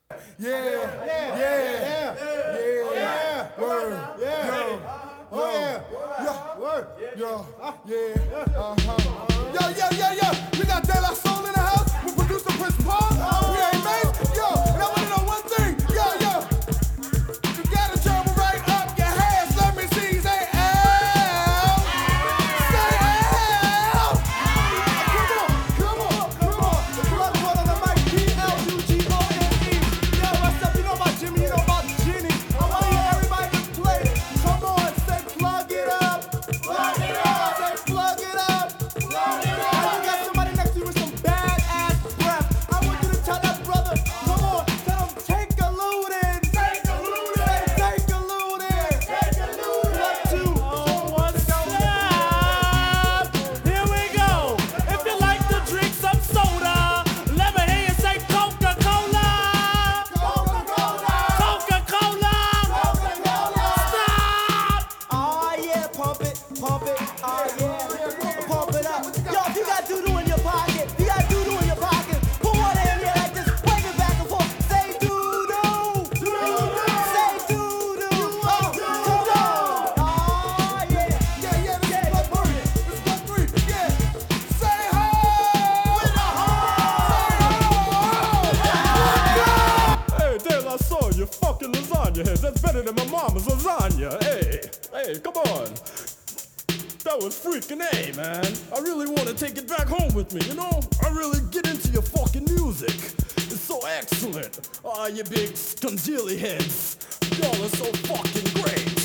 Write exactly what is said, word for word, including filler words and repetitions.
Yeah, yeah, yeah, yeah, yeah, yeah, word, yeah, yo, oh yeah, yo, word, yo, yeah, uh-huh. Yo, yo, yo, yo, we got De La Soul in the house with producer Prince Paul. We ain't Mace, yo, and I wanna know one thing, yo, yo. You gotta jump right up your hands, let me see, say L. Say L. Come on, come on, come on. Blood one on the mic, P L U G O N E. Yo, what's up? You know about Jimmy, you know about Jenny. I wanna hear everybody just play. Come on, say plug it up. Plug it up. Say plug it up. Plug it up. Now you got somebody next to you with some badass breath. I want you to tell that brother, come on, tell him take a loot in. Take a loot in. Take a loot in. Take a loot in. One, two. Oh, what's up? Here we go. If you like to drink some soda, let me hear you say Coca-Cola. Coca-Cola. Coca-Cola. Coca-Cola. Stop. Oh yeah, pump it, pump it, oh yeah, pump it up. Yo, if you got doo-doo in your pocket, you got doo-doo in your pocket, put one in here like this, wave it back and forth, say doo-doo, say doo-doo, oh, come on, oh yeah, Yeah, yeah, this is Blood three. This is Blood three. Yeah. Say ho! Hey, De La Soul, you fucking lasagna heads. That's better than my mama's lasagna. Hey, hey, come on. That was freaking A, man. I really want to take it back home with me, you know? I really get into your fucking music. It's so excellent. Ah, you big scunzilly heads. Y'all are so fucking great.